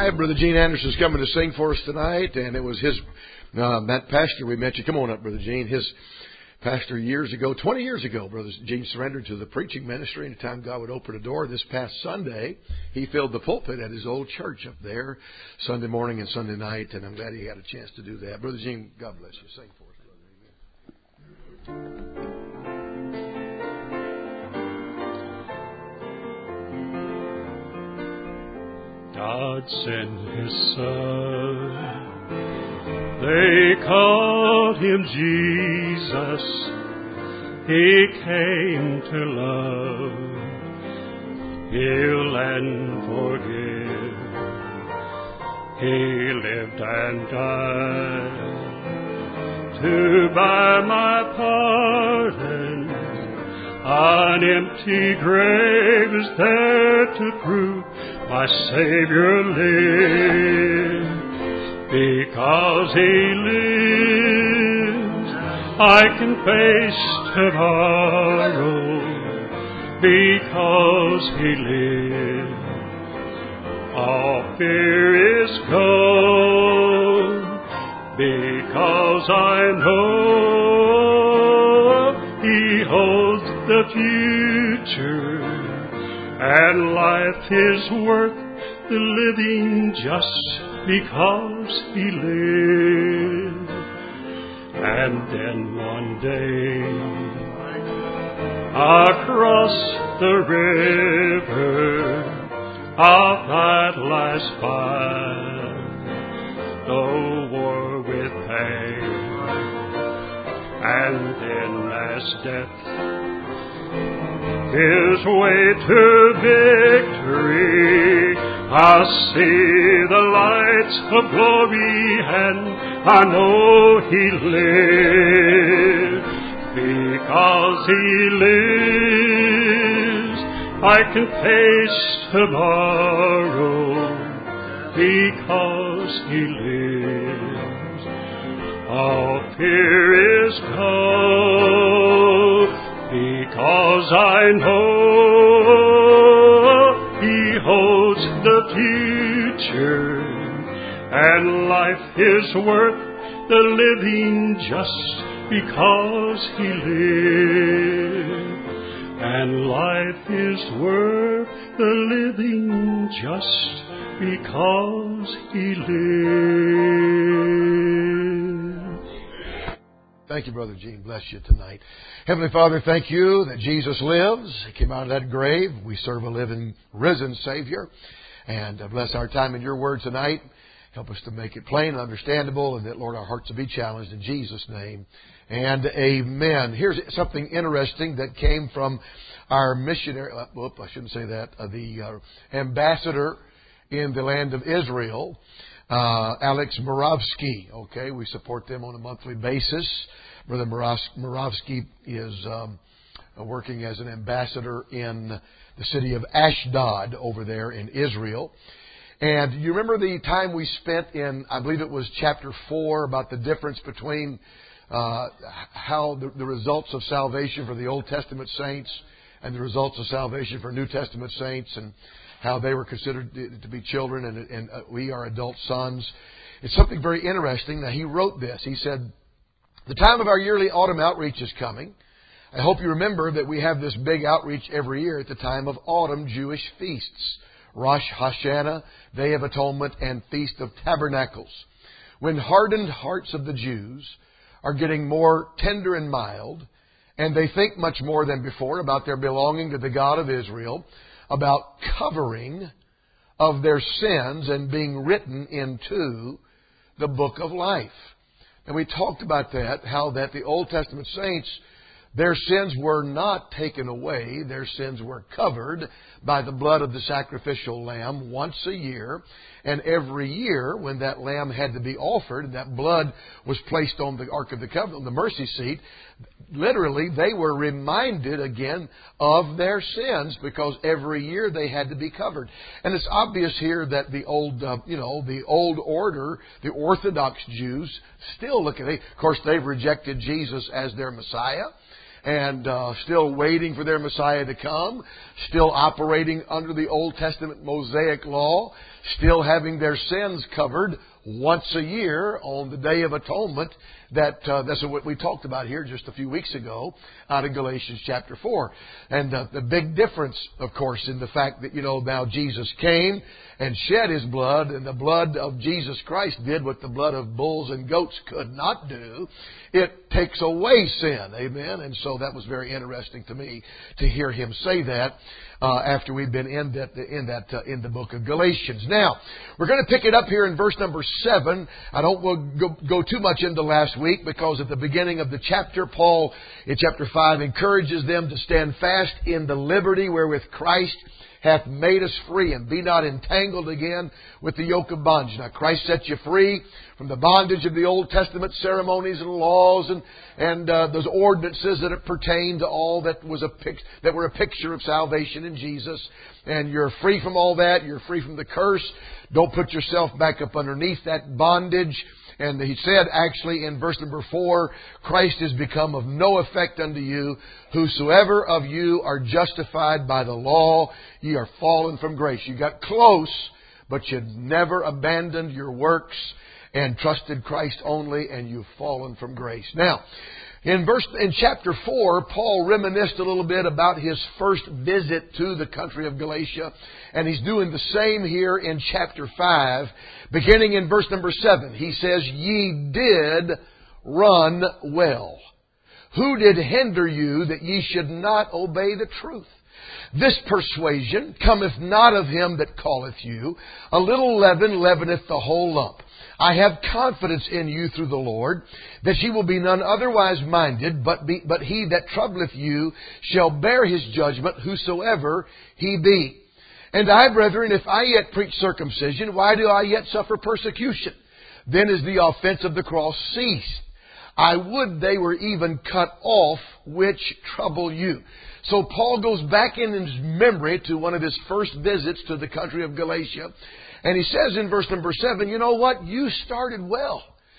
5. Brother Gene Anderson's coming to sing for us tonight, and it was his, that pastor we met you. Come on up, Brother Gene. His pastor years ago, 20 years ago, Brother Gene surrendered to the preaching ministry. Anytime God would open a door, this past Sunday, he filled the pulpit at his old church up there, Sunday morning and Sunday night, and I'm glad he had a chance to do that. Brother Gene, God bless you. Sing for us, Brother. God sent His Son. They called Him Jesus. He came to love, heal, and forgive. He lived and died to buy my pardon. An empty grave is there to prove my Savior lives. Because He lives, I can face tomorrow. Because He lives, all fear is gone. Because I know He holds the future, and life is worth the living just because He lives. And then one day, across the river of that last fight, no war with pain. And then as death His way to victory, I see the lights of glory, and I know He lives. Because He lives, I can face tomorrow. Because He lives, all fear is gone. Because I know He holds the future, and life is worth the living just because He lives. And life is worth the living just because He lives. Thank you, Brother Gene. Bless you tonight. Heavenly Father, thank you that Jesus lives. He came out of that grave. We serve a living, risen Savior. And bless our time in your word tonight. Help us to make it plain and understandable, and that, Lord, our hearts will be challenged in Jesus' name. And amen. Here's something interesting that came from our missionary, I shouldn't say that, the ambassador in the land of Israel, Alex Moravsky. Okay, we support them on a monthly basis. Brother Moravsky is working as an ambassador in the city of Ashdod over there in Israel. And you remember the time we spent in, I believe it was chapter 4, about the difference between how the results of salvation for the Old Testament saints and the results of salvation for New Testament saints, and how they were considered to be children and we are adult sons. It's something very interesting. Now, he wrote this. He said, "The time of our yearly autumn outreach is coming. I hope you remember that we have this big outreach every year at the time of autumn Jewish feasts, Rosh Hashanah, Day of Atonement, and Feast of Tabernacles, when hardened hearts of the Jews are getting more tender and mild, and they think much more than before about their belonging to the God of Israel, about covering of their sins and being written into the book of life." And we talked about that, how that the Old Testament saints, their sins were not taken away. Their sins were covered by the blood of the sacrificial lamb once a year. And every year, when that lamb had to be offered, and that blood was placed on the Ark of the Covenant, on the mercy seat, literally they were reminded again of their sins, because every year they had to be covered. And it's obvious here that the old, the old order, the Orthodox Jews, still look at it. Of course, they've rejected Jesus as their Messiah, and still waiting for their Messiah to come, still operating under the Old Testament Mosaic law, still having their sins covered once a year on the Day of Atonement. That's what we talked about here just a few weeks ago out of Galatians chapter 4. And the big difference, of course, in the fact that, now Jesus came and shed His blood, and the blood of Jesus Christ did what the blood of bulls and goats could not do. It takes away sin. Amen. And so that was very interesting to me to hear Him say that after we've been in the book of Galatians. Now, we're going to pick it up here in verse number 7. I don't go too much into last week because at the beginning of the chapter, Paul in chapter 5 encourages them to stand fast in the liberty wherewith Christ hath made us free, and be not entangled again with the yoke of bondage. Now, Christ set you free from the bondage of the Old Testament ceremonies and laws and those ordinances that pertain to all that were a picture of salvation in Jesus. And you're free from all that. You're free from the curse. Don't put yourself back up underneath that bondage. And he said, actually, in verse number 4, Christ is become of no effect unto you. Whosoever of you are justified by the law, ye are fallen from grace. You got close, but you never abandoned your works and trusted Christ only, and you've fallen from grace. Now, in chapter 4, Paul reminisced a little bit about his first visit to the country of Galatia, and he's doing the same here in chapter 5, beginning in verse number 7. He says, Ye did run well. Who did hinder you that ye should not obey the truth? This persuasion cometh not of him that calleth you. A little leaven leaveneth the whole lump. I have confidence in you through the Lord, that ye will be none otherwise minded, but he that troubleth you shall bear his judgment, whosoever he be. And I, brethren, if I yet preach circumcision, why do I yet suffer persecution? Then is the offense of the cross ceased. I would they were even cut off which trouble you. So Paul goes back in his memory to one of his first visits to the country of Galatia. And he says in verse number 7, you know what? You started well.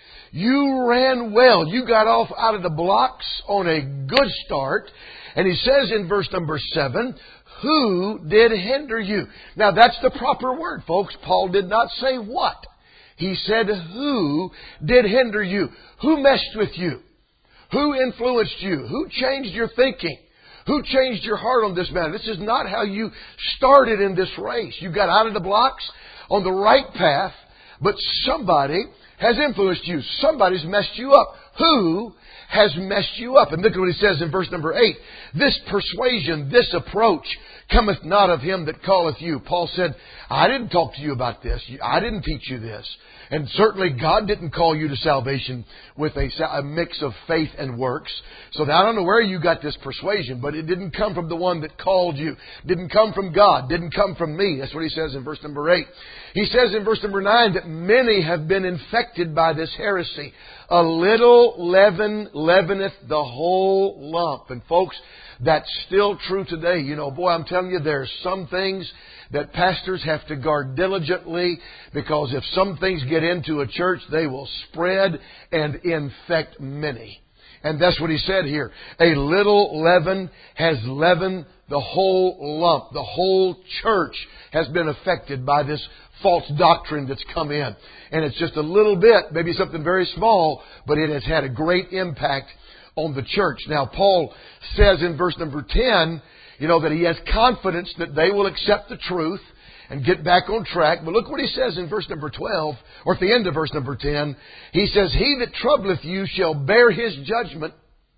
You ran well. You got off out of the blocks on a good start. And he says in verse number 7, who did hinder you? Now that's the proper word, folks. Paul did not say what. He said, who did hinder you? Who messed with you? Who influenced you? Who changed your thinking? Who changed your heart on this matter? This is not how you started in this race. You got out of the blocks on the right path, but somebody has influenced you. Somebody's messed you up. Who has messed you up? And look at what he says in verse number 8. This persuasion, this approach, cometh not of him that calleth you. Paul said, I didn't talk to you about this. I didn't teach you this. And certainly God didn't call you to salvation with a mix of faith and works. So I don't know where you got this persuasion, but it didn't come from the one that called you. Didn't come from God. Didn't come from me. That's what he says in verse number 8. He says in verse number 9 that many have been infected by this heresy. A little leaven leaveneth the whole lump. And folks, that's still true today. Boy, I'm telling you, there's some things that pastors have to guard diligently, because if some things get into a church, they will spread and infect many. And that's what he said here. A little leaven has leavened the whole lump. The whole church has been affected by this false doctrine that's come in. And it's just a little bit, maybe something very small, but it has had a great impact on the church. Now, Paul says in verse number 10, that he has confidence that they will accept the truth and get back on track. But look what he says in verse number 12, or at the end of verse number 10. He says, He that troubleth you shall bear his judgment,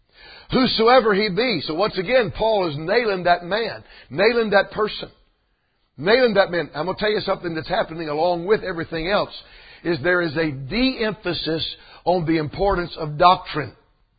whosoever he be. So once again, Paul is nailing that man, nailing that person, nailing that man. I'm going to tell you something that's happening along with everything else, is there is a de-emphasis on the importance of doctrine.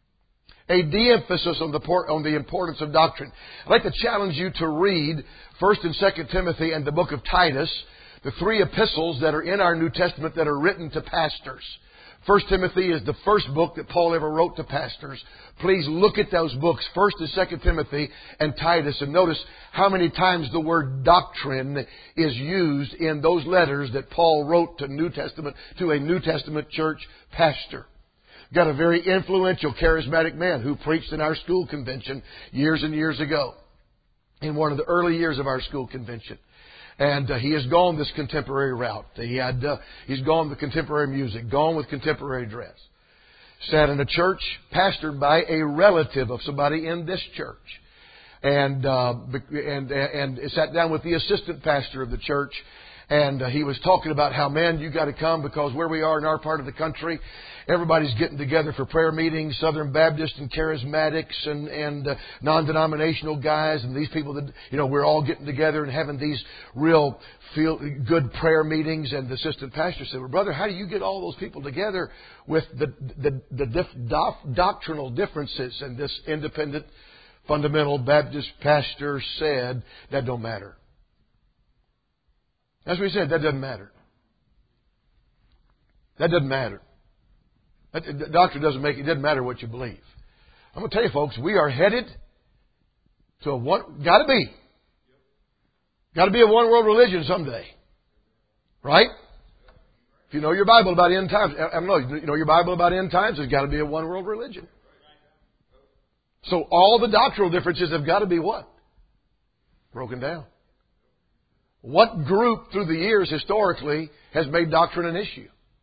A de-emphasis on the importance of doctrine. I'd like to challenge you to read 1 and 2 Timothy and the book of Titus, the three epistles that are in our New Testament that are written to pastors. 1 Timothy is the first book that Paul ever wrote to pastors. Please look at those books, 1 and 2 Timothy and Titus, and notice how many times the word doctrine is used in those letters that Paul wrote to a New Testament church pastor. Got a very influential, charismatic man who preached in our school convention years and years ago, in one of the early years of our school convention. And he has gone this contemporary route. He's gone with contemporary music, gone with contemporary dress. Sat in a church pastored by a relative of somebody in this church. And sat down with the assistant pastor of the church. And he was talking about how, man, you got to come because where we are in our part of the country, everybody's getting together for prayer meetings, Southern Baptists and Charismatics and non-denominational guys and these people that, we're all getting together and having these real good prayer meetings. And the assistant pastor said, well, brother, how do you get all those people together with the doctrinal differences? And this independent fundamental Baptist pastor said, that don't matter. That's what he said. That doesn't matter. That doesn't matter. The doctrine doesn't make it. It doesn't matter what you believe. I'm going to tell you, folks, we are headed to got to be a one world religion someday, right? If you know your Bible about end times, you know your Bible about end times. There's got to be a one world religion. So all the doctrinal differences have got to be what? Broken down. What group through the years historically has made doctrine an issue?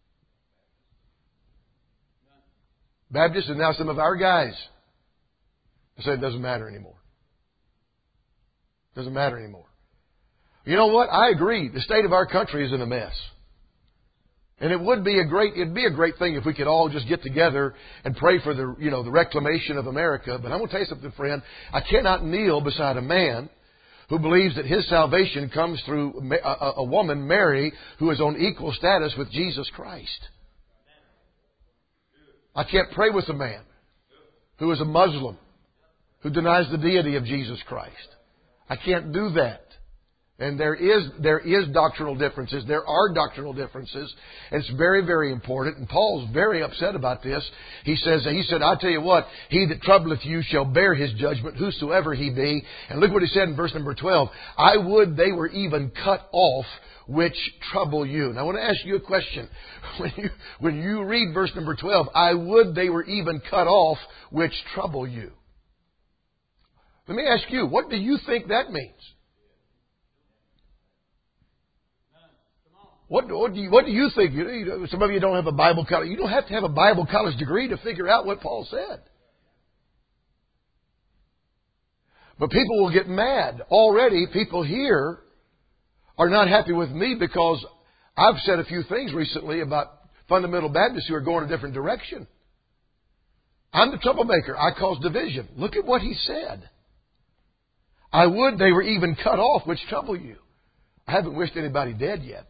Baptists and now some of our guys say it doesn't matter anymore. Doesn't matter anymore. You know what? I agree. The state of our country is in a mess. And it'd be a great thing if we could all just get together and pray for the reclamation of America. But I'm going to tell you something, friend. I cannot kneel beside a man who believes that his salvation comes through a woman, Mary, who is on equal status with Jesus Christ. I can't pray with a man who is a Muslim, who denies the deity of Jesus Christ. I can't do that. And there is doctrinal differences. There are doctrinal differences. And it's very, very important. And Paul's very upset about this. He said, I tell you what, he that troubleth you shall bear his judgment, whosoever he be. And look what he said in verse number 12. I would they were even cut off which trouble you. Now I want to ask you a question. When you read verse number 12, I would they were even cut off which trouble you. Let me ask you, what do you think that means? What do you think? Some of you don't have a Bible college. You don't have to have a Bible college degree to figure out what Paul said. But people will get mad. Already, people here are not happy with me because I've said a few things recently about fundamental Baptists who are going a different direction. I'm the troublemaker. I cause division. Look at what he said. I would they were even cut off which trouble you. I haven't wished anybody dead yet.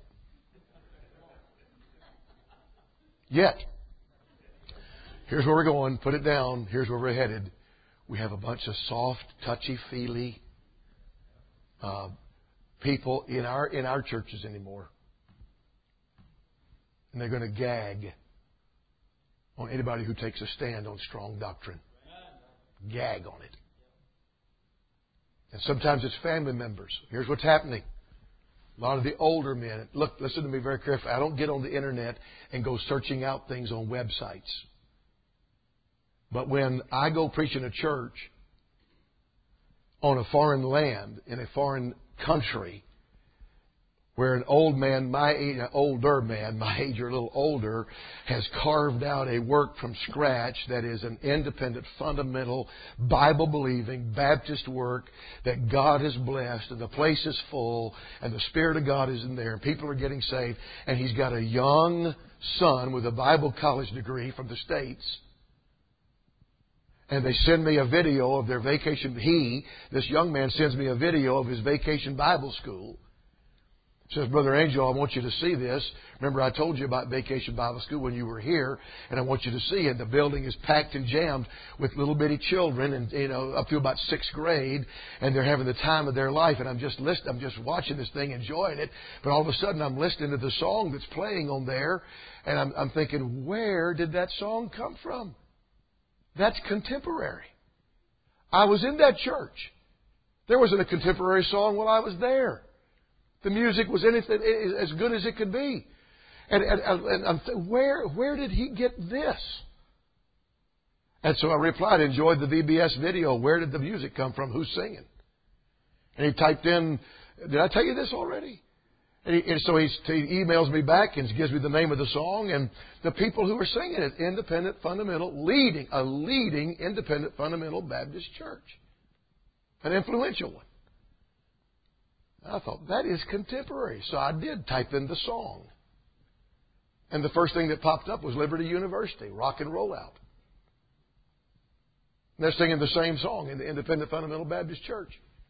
Yet. Here's where we're going. Put it down. Here's where we're headed. We have a bunch of soft, touchy-feely people in our churches anymore. And they're going to gag on anybody who takes a stand on strong doctrine. Gag on it. And sometimes it's family members. Here's what's happening. A lot of the older men, look, listen to me very carefully. I don't get on the internet and go searching out things on websites. But when I go preach in a church on a foreign land, in a foreign country, where an old man, my age, an older man, my age or a little older, has carved out a work from scratch that is an independent, fundamental, Bible-believing, Baptist work that God has blessed, and the place is full, and the Spirit of God is in there, and people are getting saved, and he's got a young son with a Bible college degree from the States, and they send me a video of their vacation. This young man sends me a video of his vacation Bible school. Says, Brother Angel, I want you to see this. Remember, I told you about Vacation Bible School when you were here, and I want you to see it. The building is packed and jammed with little bitty children, and up to about 6th grade, and they're having the time of their life. And I'm just watching this thing, enjoying it. But all of a sudden, I'm listening to the song that's playing on there, and I'm thinking, where did that song come from? That's contemporary. I was in that church. There wasn't a contemporary song while I was there. The music was anything as good as it could be. And I'm thinking, where did he get this? And so I replied, enjoyed the VBS video. Where did the music come from? Who's singing? And he typed in Did I tell you this already? And so he emails me back and gives me the name of the song and the people who are singing it. Independent Fundamental, a leading Independent Fundamental Baptist church. An influential one. I thought, that is contemporary. So I did type in the song. And the first thing that popped up was Liberty University, Rock and Roll Out. And they're singing the same song in the Independent Fundamental Baptist Church.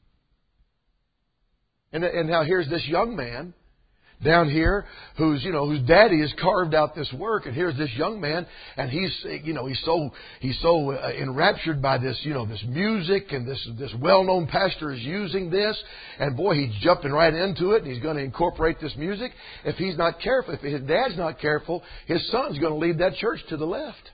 And now here's this young man down here whose daddy has carved out this work, and here's this young man, and he's so enraptured by this, this music, and this well-known pastor is using this, and boy, he's jumping right into it, and he's going to incorporate this music. If he's not careful, if his dad's not careful, his son's going to lead that church to the left.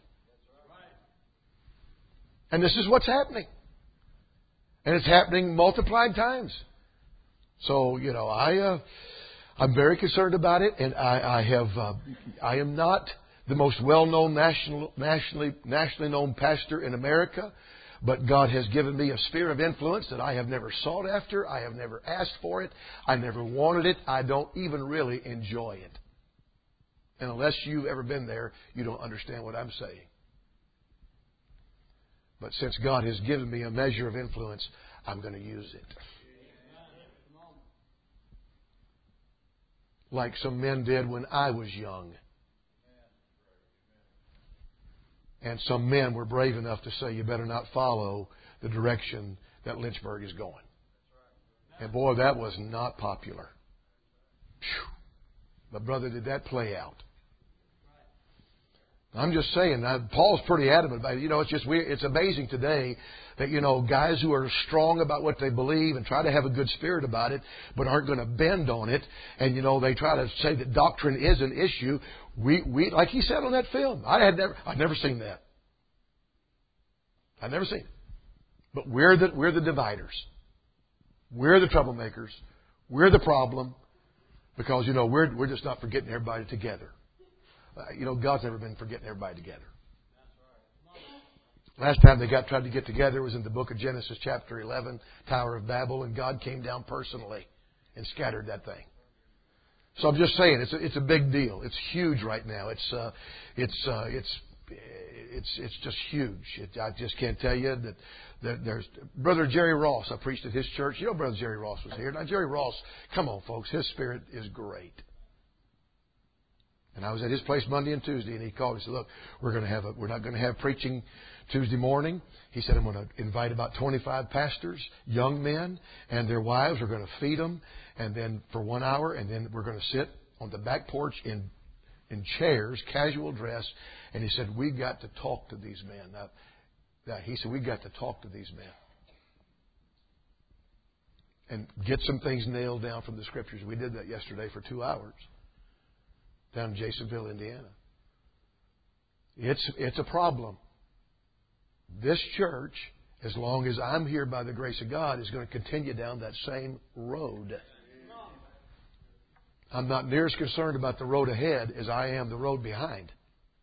And this is what's happening. And it's happening multiplied times. So, I'm very concerned about it, and I am not the most well-known nationally known pastor in America, but God has given me a sphere of influence that I have never sought after. I have never asked for it. I never wanted it. I don't even really enjoy it. And unless you've ever been there, you don't understand what I'm saying. But since God has given me a measure of influence, I'm going to use it. Like some men did when I was young. And some men were brave enough to say, you better not follow the direction that Lynchburg is going. And boy, that was not popular. Whew. But brother, did that play out? I'm just saying, Paul's pretty adamant about it. It's just weird. It's amazing today that, guys who are strong about what they believe and try to have a good spirit about it, but aren't going to bend on it. And, they try to say that doctrine is an issue. We like he said on that film. I'd never seen that. I'd never seen it. But we're the dividers. We're the troublemakers. We're the problem because, we're just not for getting everybody together. God's never been for getting everybody together. Last time they tried to get together was in the book of Genesis chapter 11, Tower of Babel, and God came down personally and scattered that thing. So I'm just saying, it's a big deal. It's huge right now. It's just huge. I just can't tell you that there's Brother Jerry Ross. I preached at his church. Brother Jerry Ross was here. Now Jerry Ross, come on, folks, his spirit is great. And I was at his place Monday and Tuesday, and he called and said, look, we're not going to have preaching Tuesday morning. He said, I'm going to invite about 25 pastors, young men, and their wives. We're going to feed them, and then for 1 hour, and then we're going to sit on the back porch in chairs, casual dress. And he said, we got to talk to these men. He said, we got to talk to these men and get some things nailed down from the Scriptures. We did that yesterday for 2 hours. Down in Jasonville, Indiana. It's a problem. This church, as long as I'm here by the grace of God, is going to continue down that same road. I'm not near as concerned about the road ahead as I am the road behind.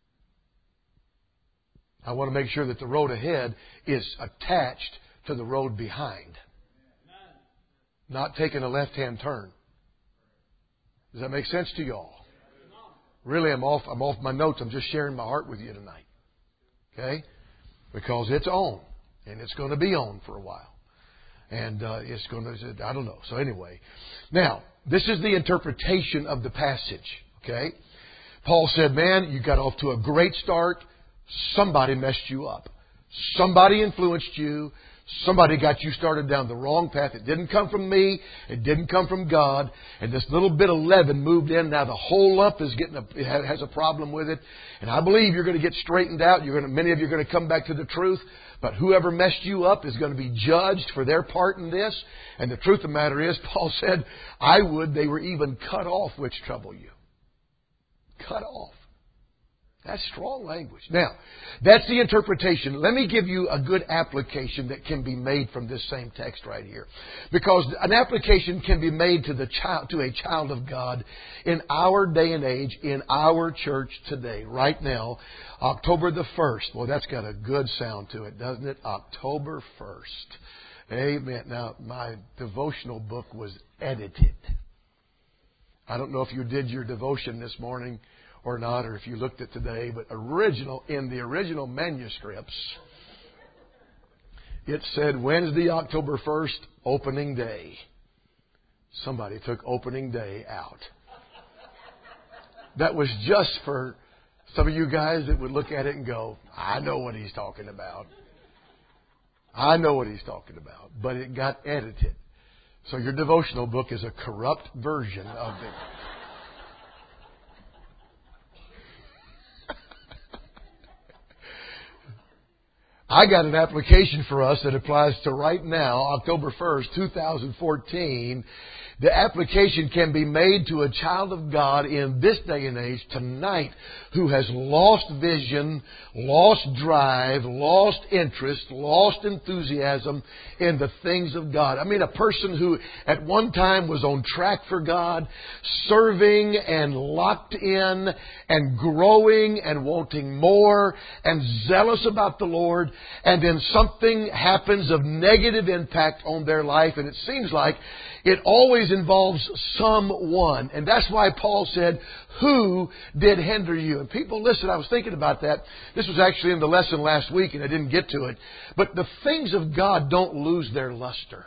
I want to make sure that the road ahead is attached to the road behind. Not taking a left-hand turn. Does that make sense to y'all? Really, I'm off my notes. I'm just sharing my heart with you tonight. Okay? Because it's on. And it's going to be on for a while. And it's going to, I don't know. So anyway. Now, this is the interpretation of the passage. Okay? Paul said, man, you got off to a great start. Somebody messed you up. Somebody influenced you. Somebody got you started down the wrong path. It didn't come from me. It didn't come from God. And this little bit of leaven moved in. Now the whole lump is has a problem with it. And I believe you're going to get straightened out. Many of you are going to come back to the truth. But whoever messed you up is going to be judged for their part in this. And the truth of the matter is, Paul said, they were even cut off which trouble you. Cut off. That's strong language. Now, that's the interpretation. Let me give you a good application that can be made from this same text right here. Because an application can be made to a child of God in our day and age, in our church today. Right now, October the 1st. Well, that's got a good sound to it, doesn't it? October 1st. Amen. Now, my devotional book was edited. I don't know if you did your devotion this morning or not, or if you looked at today, but in the original manuscripts, it said Wednesday, October 1st, opening day. Somebody took opening day out. That was just for some of you guys that would look at it and go, I know what he's talking about. I know what he's talking about. But it got edited. So your devotional book is a corrupt version of it. I got an application for us that applies to right now, October 1st, 2014. The application can be made to a child of God in this day and age tonight who has lost vision, lost drive, lost interest, lost enthusiasm in the things of God. I mean, a person who at one time was on track for God, serving and locked in and growing and wanting more and zealous about the Lord, and then something happens of negative impact on their life, and it seems like it always involves someone. And that's why Paul said, who did hinder you? And people, listen, I was thinking about that. This was actually in the lesson last week and I didn't get to it. But the things of God don't lose their luster.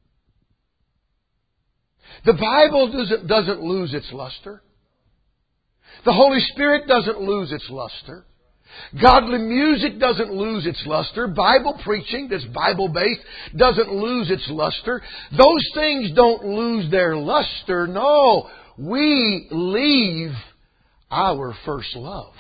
The Bible doesn't lose its luster. The Holy Spirit doesn't lose its luster. Godly music doesn't lose its luster. Bible preaching that's Bible-based doesn't lose its luster. Those things don't lose their luster. No, we leave our first love.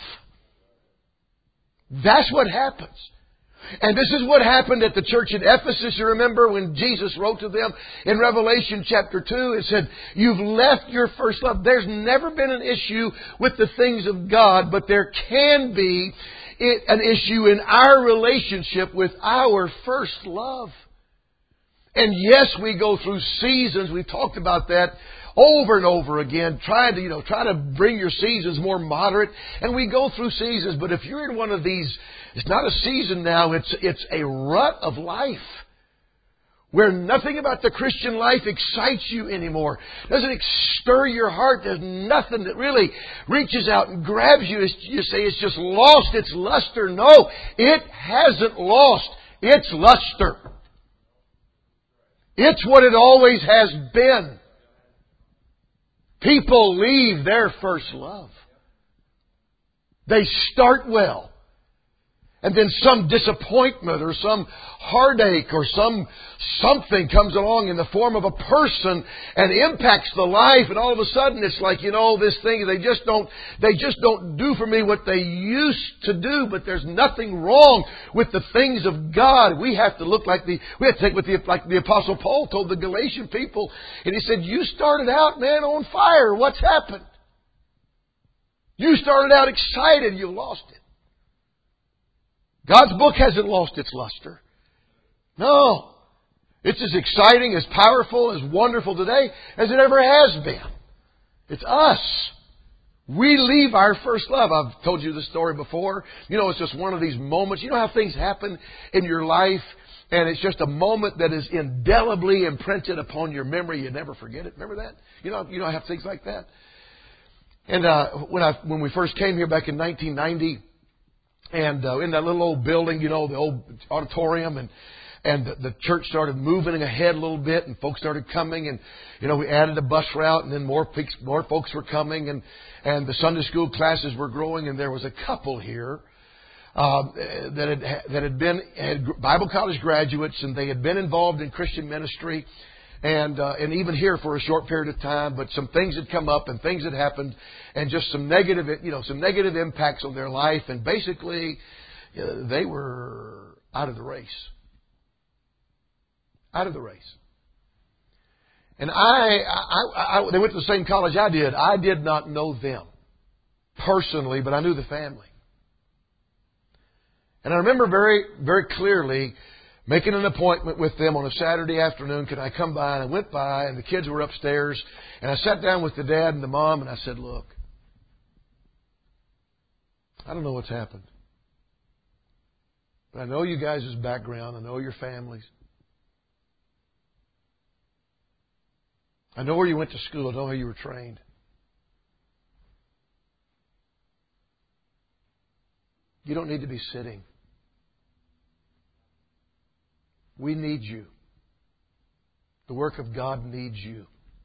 That's what happens. And this is what happened at the church at Ephesus. You remember when Jesus wrote to them in Revelation chapter 2, it said, you've left your first love. There's never been an issue with the things of God, but there can be an issue in our relationship with our first love. And yes, we go through seasons. We've talked about that over and over again, try to bring your seasons more moderate. And we go through seasons, but if you're in one of these, it's not a season now, it's a rut of life where nothing about the Christian life excites you anymore. Doesn't stir your heart. There's nothing that really reaches out and grabs you. You say it's just lost its luster. No, it hasn't lost its luster. It's what it always has been. People leave their first love. They start well. And then some disappointment or some heartache or something comes along in the form of a person and impacts the life, and all of a sudden it's like, this thing, they just don't do for me what they used to do. But there's nothing wrong with the things of God. We have to take like the Apostle Paul told the Galatian people, and he said, you started out, man, on fire. What's happened? You started out excited, you lost it. God's book hasn't lost its luster. No. It's as exciting, as powerful, as wonderful today as it ever has been. It's us. We leave our first love. I've told you this story before. It's just one of these moments. You know how things happen in your life, and it's just a moment that is indelibly imprinted upon your memory. You never forget it. Remember that? I have things like that. And when we first came here back in 1990, and in that little old building, the old auditorium, and the church started moving ahead a little bit, and folks started coming, and we added a bus route, and then more folks were coming, and the Sunday school classes were growing, and there was a couple here that had Bible college graduates, and they had been involved in Christian ministry. And even here for a short period of time, but some things had come up and things had happened, and just some negative impacts on their life, and basically they were out of the race. Out of the race. And they went to the same college I did. I did not know them personally, but I knew the family. And I remember very, very clearly making an appointment with them on a Saturday afternoon. Could I come by? And I went by, and the kids were upstairs. And I sat down with the dad and the mom, and I said, look, I don't know what's happened. But I know you guys' background. I know your families. I know where you went to school. I know how you were trained. You don't need to be sitting. We need you. The work of God needs you.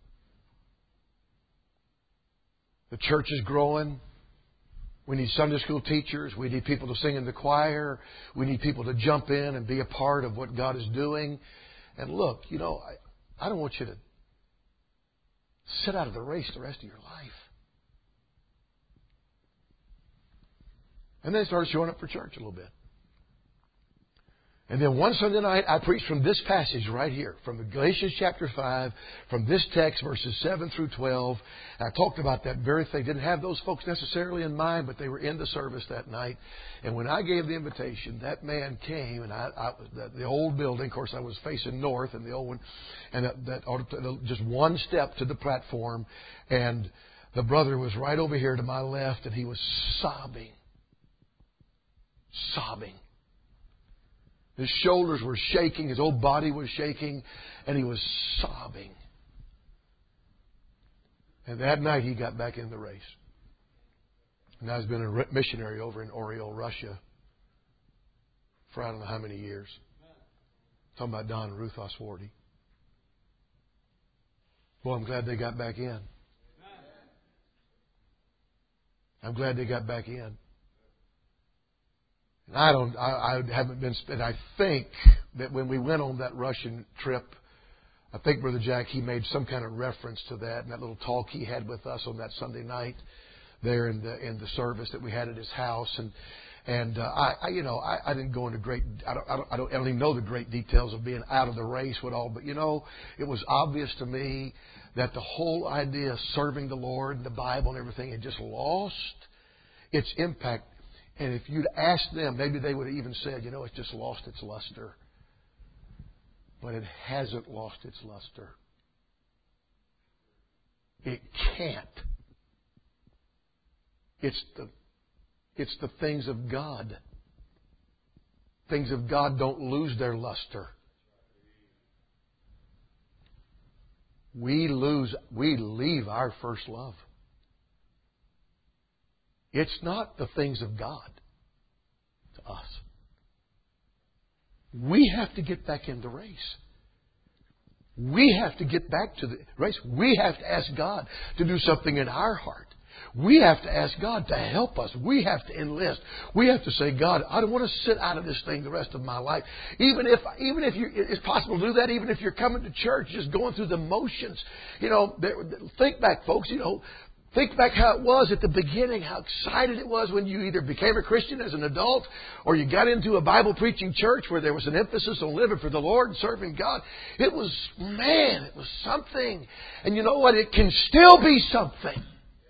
The church is growing. We need Sunday school teachers. We need people to sing in the choir. We need people to jump in and be a part of what God is doing. And look, I don't want you to sit out of the race the rest of your life. And then started showing up for church a little bit. And then one Sunday night, I preached from this passage right here, from Galatians chapter 5, from this text, verses 7 through 12. And I talked about that very thing. Didn't have those folks necessarily in mind, but they were in the service that night. And when I gave the invitation, that man came, and the old building, of course, I was facing north in the old one, and just one step to the platform, and the brother was right over here to my left, and he was sobbing. His shoulders were shaking. His whole body was shaking. And he was sobbing. And that night he got back in the race. And now he's been a missionary over in Oriel, Russia for I don't know how many years. I'm talking about Don and Ruth Oswardy. Well, I'm glad they got back in. I'm glad they got back in. I haven't been, and I think that when we went on that Russian trip, I think Brother Jack, he made some kind of reference to that, and that little talk he had with us on that Sunday night there in the service that we had at his house, and I didn't go into I don't even know the great details of being out of the race with all, but it was obvious to me that the whole idea of serving the Lord and the Bible and everything had just lost its impact. And if you'd asked them, maybe they would have even said, it's just lost its luster. But it hasn't lost its luster. It can't. It's the things of God. Things of God don't lose their luster. We leave our first love. It's not the things of God to us. We have to get back in the race. We have to get back to the race. We have to ask God to do something in our heart. We have to ask God to help us. We have to enlist. We have to say, God, I don't want to sit out of this thing the rest of my life. Even if it's possible to do that, even if you're coming to church, just going through the motions. Think back, folks, think back how it was at the beginning, how excited it was when you either became a Christian as an adult or you got into a Bible preaching church where there was an emphasis on living for the Lord and serving God. It was something. And you know what? It can still be something.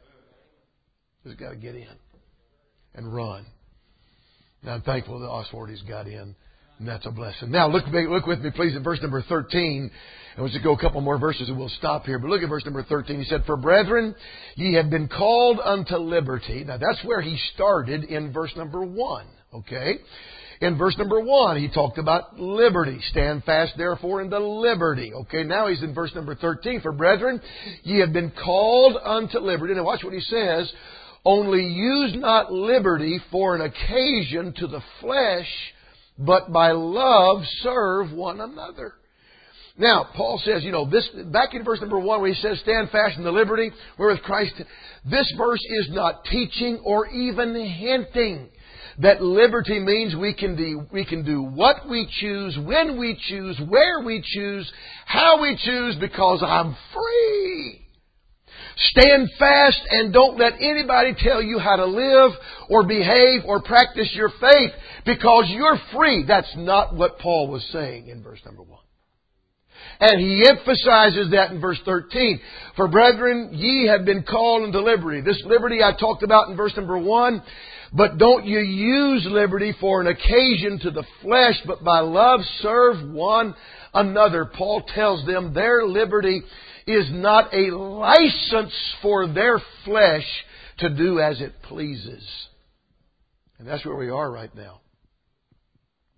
Just got to get in and run. Now I'm thankful that Oswardy's got in. And that's a blessing. Now look with me, please, at verse number 13. And we'll just go a couple more verses and we'll stop here. But look at verse number 13. He said, "For brethren, ye have been called unto liberty." Now that's where he started in verse number 1. Okay? In verse number 1, he talked about liberty. "Stand fast, therefore, in the liberty." Okay, now he's in verse number 13. "For brethren, ye have been called unto liberty." Now watch what he says. "Only use not liberty for an occasion to the flesh, but by love serve one another." Now, Paul says, this back in verse number 1 where he says, "Stand fast in the liberty wherewith Christ," this verse is not teaching or even hinting that liberty means we can do what we choose, when we choose, where we choose, how we choose, because I'm free. Stand fast and don't let anybody tell you how to live or behave or practice your faith because you're free. That's not what Paul was saying in verse number 1. And he emphasizes that in verse 13. "For brethren, ye have been called unto liberty." This liberty I talked about in verse number 1. "But don't you use liberty for an occasion to the flesh, but by love serve one another." Paul tells them their liberty is not a license for their flesh to do as it pleases. And that's where we are right now.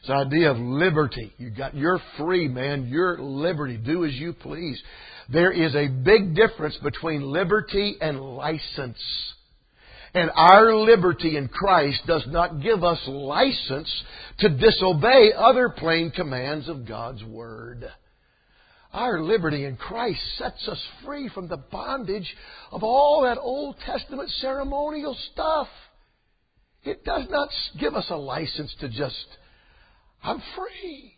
This idea of liberty. You're free, man. You're at liberty. Do as you please. There is a big difference between liberty and license. And our liberty in Christ does not give us license to disobey other plain commands of God's Word. Our liberty in Christ sets us free from the bondage of all that Old Testament ceremonial stuff. It does not give us a license to just, I'm free.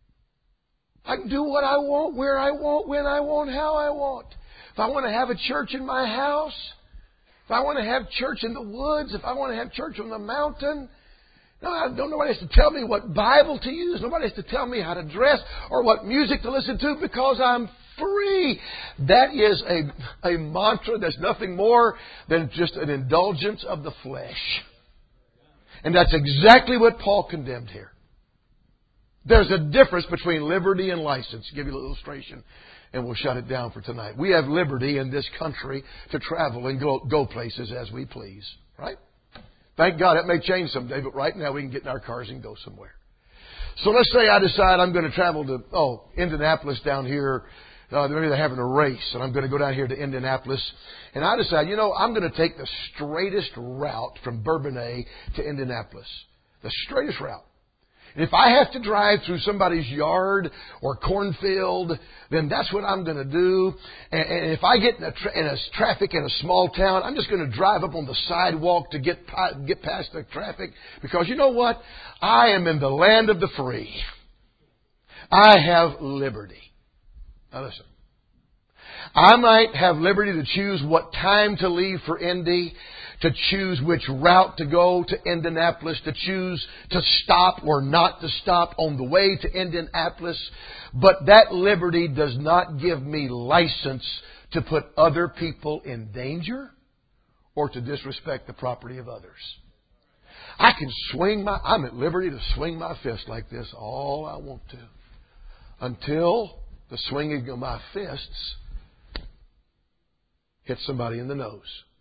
I can do what I want, where I want, when I want, how I want. If I want to have a church in my house, if I want to have church in the woods, if I want to have church on the mountain, nobody has to tell me what Bible to use. Nobody has to tell me how to dress or what music to listen to because I'm free. That is a mantra that's nothing more than just an indulgence of the flesh. And that's exactly what Paul condemned here. There's a difference between liberty and license. I'll give you a little illustration and we'll shut it down for tonight. We have liberty in this country to travel and go places as we please. Right? Thank God. It may change someday, but right now we can get in our cars and go somewhere. So let's say I decide I'm going to travel to Indianapolis down here. Maybe they're having a race, and I'm going to go down here to Indianapolis. And I decide, I'm going to take the straightest route from Bourbonnais to Indianapolis. The straightest route. And if I have to drive through somebody's yard or cornfield, then that's what I'm going to do. And if I get in a traffic in a small town, I'm just going to drive up on the sidewalk to get past the traffic. Because you know what? I am in the land of the free. I have liberty. Now listen. I might have liberty to choose what time to leave for Indy, to choose which route to go to Indianapolis, to choose to stop or not to stop on the way to Indianapolis. But that liberty does not give me license to put other people in danger or to disrespect the property of others. I'm at liberty to swing my fist like this all I want to, until the swinging of my fists hits somebody in the nose.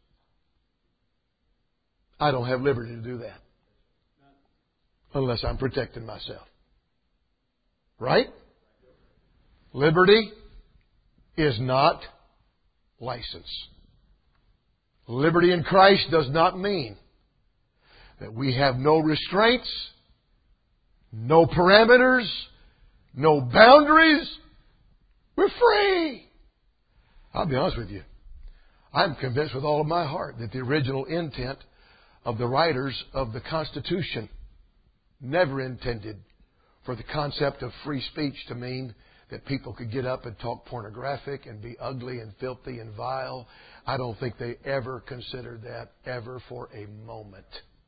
I don't have liberty to do that unless I'm protecting myself. Right? Liberty is not license. Liberty in Christ does not mean that we have no restraints, no parameters, no boundaries. We're free. I'll be honest with you. I'm convinced with all of my heart that the original intent of the writers of the Constitution never intended for the concept of free speech to mean that people could get up and talk pornographic and be ugly and filthy and vile. I don't think they ever considered that, ever for a moment.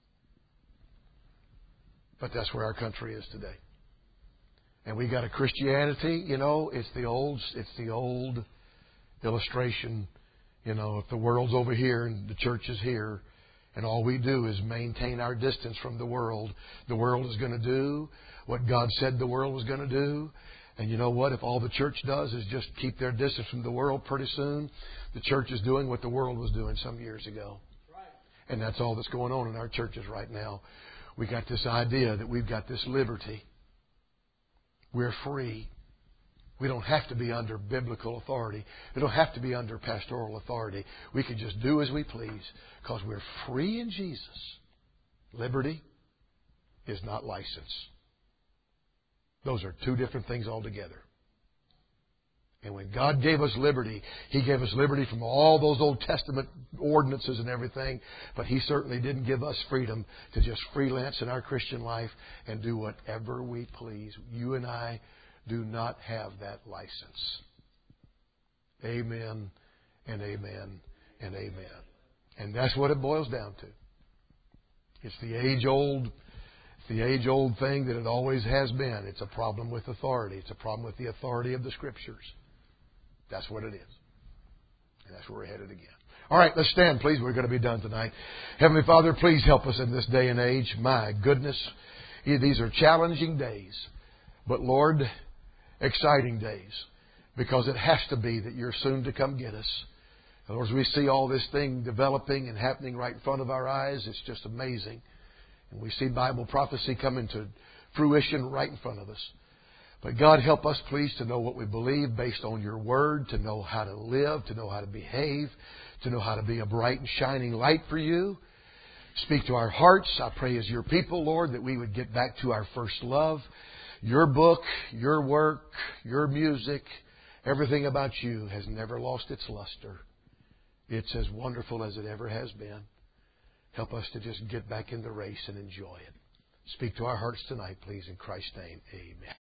But that's where our country is today. And we got a Christianity, it's the old illustration. If the world's over here and the church is here, and all we do is maintain our distance from the world is going to do what God said the world was going to do. And you know what? If all the church does is just keep their distance from the world, pretty soon the church is doing what the world was doing some years ago. And that's all that's going on in our churches right now. We got this idea that we've got this liberty. We're free. We don't have to be under biblical authority. We don't have to be under pastoral authority. We can just do as we please because we're free in Jesus. Liberty is not license. Those are two different things altogether. And when God gave us liberty, He gave us liberty from all those Old Testament ordinances and everything. But He certainly didn't give us freedom to just freelance in our Christian life and do whatever we please. You and I do not have that license. Amen and amen and amen. And that's what it boils down to. It's the age-old thing that it always has been. It's a problem with authority. It's a problem with the authority of the Scriptures. That's what it is. And that's where we're headed again. All right, let's stand, please. We're going to be done tonight. Heavenly Father, please help us in this day and age. My goodness, these are challenging days. But Lord, exciting days. Because it has to be that You're soon to come get us. And Lord, as we see all this thing developing and happening right in front of our eyes, it's just amazing. And we see Bible prophecy coming to fruition right in front of us. But God, help us, please, to know what we believe based on your word, to know how to live, to know how to behave, to know how to be a bright and shining light for you. Speak to our hearts. I pray as your people, Lord, that we would get back to our first love. Your book, your work, your music, everything about you has never lost its luster. It's as wonderful as it ever has been. Help us to just get back in the race and enjoy it. Speak to our hearts tonight, please, in Christ's name. Amen.